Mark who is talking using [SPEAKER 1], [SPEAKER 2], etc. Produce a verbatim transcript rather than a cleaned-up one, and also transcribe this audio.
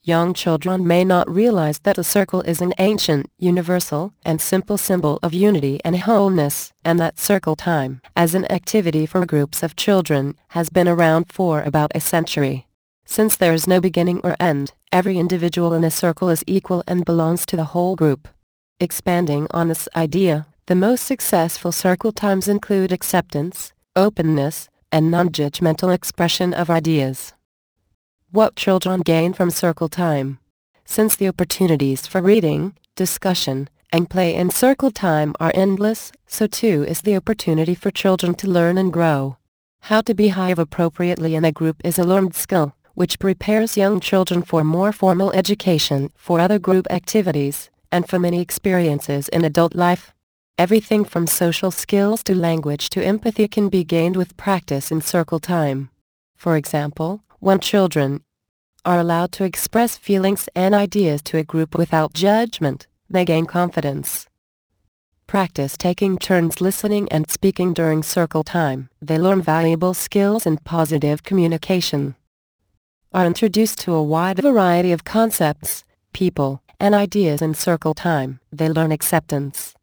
[SPEAKER 1] Young children may not realize that a circle is an ancient, universal, and simple symbol of unity and wholeness, and that circle time, as an activity for groups of children, has been around for about a century. Since there is no beginning or end, every individual in a circle is equal and belongs to the whole group. Expanding on this idea, the most successful circle times include acceptance, openness, and non-judgmental expression of ideas. What children gain from circle time? Since the opportunities for reading, discussion, and play in circle time are endless, so too is the opportunity for children to learn and grow. How to behave appropriately in a group is a learned skill, which prepares young children for more formal education, for other group activities, and for many experiences in adult life. Everything from social skills to language to empathy can be gained with practice in circle time. For example, when children are allowed to express feelings and ideas to a group without judgment, they gain confidence. Practice taking turns listening and speaking during circle time. They learn valuable skills in positive communication. Are introduced to a wide variety of concepts, people, and ideas in circle time. They learn acceptance.